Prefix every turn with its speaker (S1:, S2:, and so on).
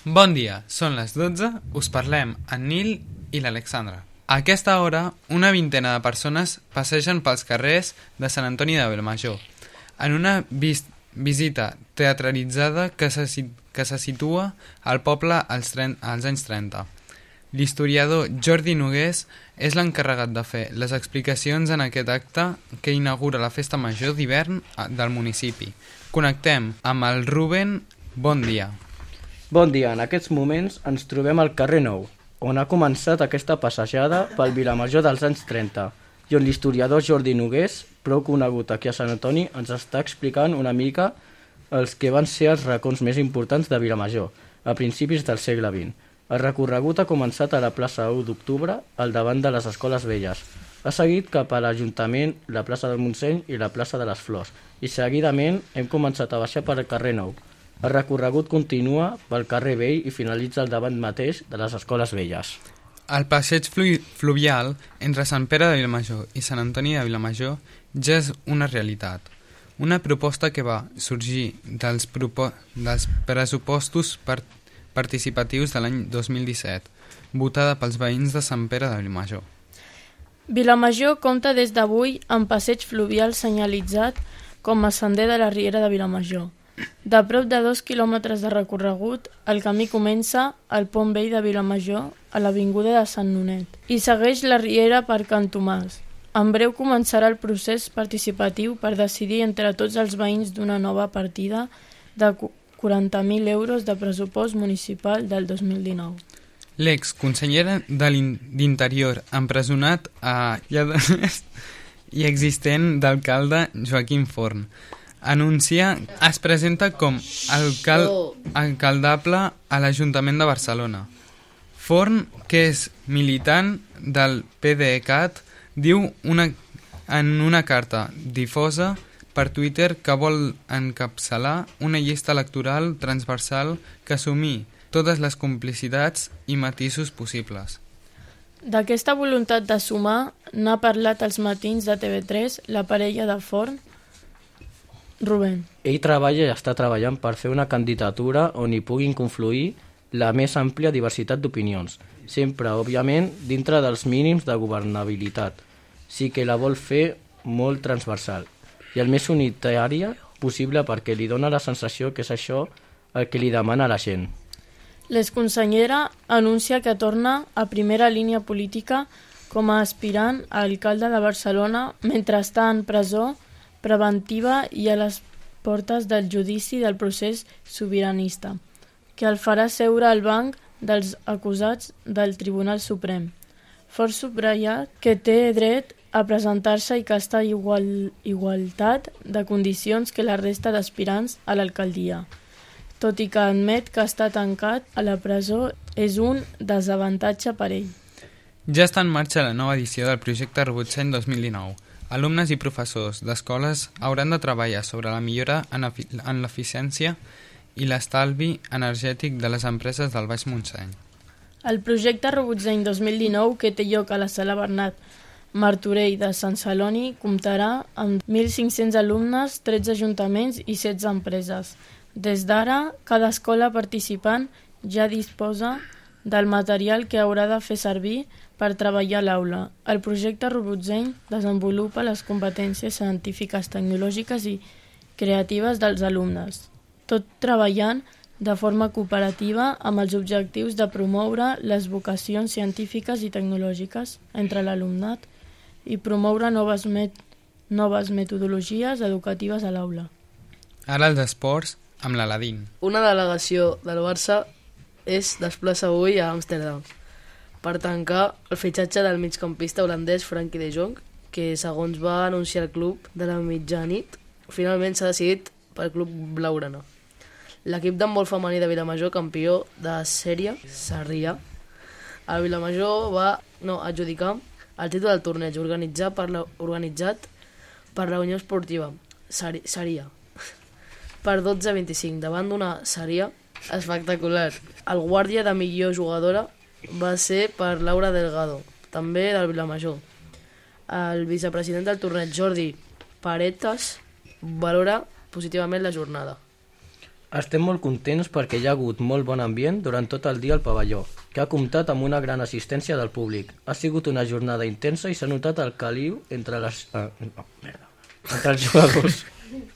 S1: Bon dia, són les 12, us parlem en Nil i l'Alexandra. A aquesta hora, una vintena de persones passegen pels carrers de Sant Antoni de Vilamajor, en una visita teatralitzada que se situa al poble als anys 30. L'historiador Jordi Nogués és l'encarregat de fer les explicacions en aquest acte que inaugura la festa major d'hivern del municipi. Connectem amb el Rubén. Bon dia.
S2: Bon dia, en aquests moments ens trobem al carrer Nou, on ha començat aquesta passejada pel Vilamajor dels anys 30, i on l'historiador Jordi Nogués, prou conegut aquí a Sant Antoni, ens està explicant una mica els que van ser els racons més importants de Vilamajor, a principis del segle XX. El recorregut ha començat a la plaça 1 d'Octubre, al davant de les Escoles Velles. Ha seguit cap a l'Ajuntament, la plaça del Montseny i la plaça de les Flors, i seguidament hem començat a baixar per el carrer Nou. El recorregut continua pel carrer Vell i finalitza al davant mateix de les Escoles Velles.
S1: El passeig fluvial entre Sant Pere de Vilamajor i Sant Antoni de Vilamajor ja és una realitat. Una proposta que va sorgir dels pressupostos participatius de l'any 2017, votada pels veïns de Sant Pere de Vilamajor.
S3: Vilamajor compta des d'avui amb passeig fluvial senyalitzat com a sender de la Riera de Vilamajor. De prop de 2 quilòmetres de recorregut, el camí comença al pont vell de Vilamajor, a l'avinguda de Sant Nonet, i segueix la Riera per Can Tomàs. En breu començarà el procés participatiu per decidir entre tots els veïns d'una nova partida de 40.000 euros de pressupost municipal del 2019.
S1: L'ex-conseller d'Interior empresonat i existent d'alcalde Joaquim Forn es presenta com alcaldable a l'Ajuntament de Barcelona. Forn, que és militant del PDeCAT, diu en una carta difosa per Twitter que vol encapçalar una llista electoral transversal que assumir totes les complicitats i matisos possibles.
S3: D'aquesta voluntat de sumar n'ha parlat als matins de TV3 la parella de Forn, Rubén.
S2: Ell treballa i està treballant per fer una candidatura on hi puguin confluir la més àmplia diversitat d'opinions, sempre, òbviament, dintre dels mínims de governabilitat. Sí que la vol fer molt transversal i el més unitària possible perquè li dona la sensació que és això el que li demana la gent.
S3: L'exconsellera anuncia que torna a primera línia política com a aspirant a alcalde de Barcelona mentre està en presó preventiva i a les portes del judici del procés sobiranista, que el farà seure al banc dels acusats del Tribunal Suprem. Fort subratllat que té dret a presentar-se i que està a igualtat de condicions que la resta d'aspirants a l'alcaldia, tot i que admet que està tancat a la presó és un desavantatge per ell.
S1: Ja està en marxa la nova edició del projecte Robotseny 2019. Alumnes i professors d'escoles hauran de treballar sobre la millora en l'eficiència i l'estalvi energètic de les empreses del Baix Montseny.
S3: El projecte Robotseny 2019, que té lloc a la Sala Bernat Martorell de Sant Celoni, comptarà amb 1.500 alumnes, 13 ajuntaments i 16 empreses. Des d'ara, cada escola participant ja disposa del material que haurà de fer servir per treballar a l'aula. El projecte Robotseny desenvolupa les competències científiques, tecnològiques i creatives dels alumnes, tot treballant de forma cooperativa amb els objectius de promoure les vocacions científiques i tecnològiques entre l'alumnat i promoure noves metodologies educatives a l'aula.
S1: Ara els esports amb l'Aladín.
S4: Una delegació del Barça es desplaça avui a Amsterdam per tancar el fitxatge del migcampista holandès Frenkie de Jong, que segons va anunciar el club de la mitjanit, finalment s'ha decidit pel club blaugrana. L'equip d'handbol femení de Vilamajor, campió de sèrie, Sarrià, el Vilamajor va adjudicar el títol del torneig organitzat per la Unió Esportiva Sarrià per 12-25 davant d'una Sarrià espectacular. El guàrdia de millor jugadora va ser per Laura Delgado, també del Vilamajor. El vicepresident del torneig, Jordi Paretas, valora positivament la jornada.
S2: Estem molt contents perquè hi ha hagut molt bon ambient durant tot el dia al pavelló, que ha comptat amb una gran assistència del públic. Ha sigut una jornada intensa i s'ha notat el caliu entre els jugadors.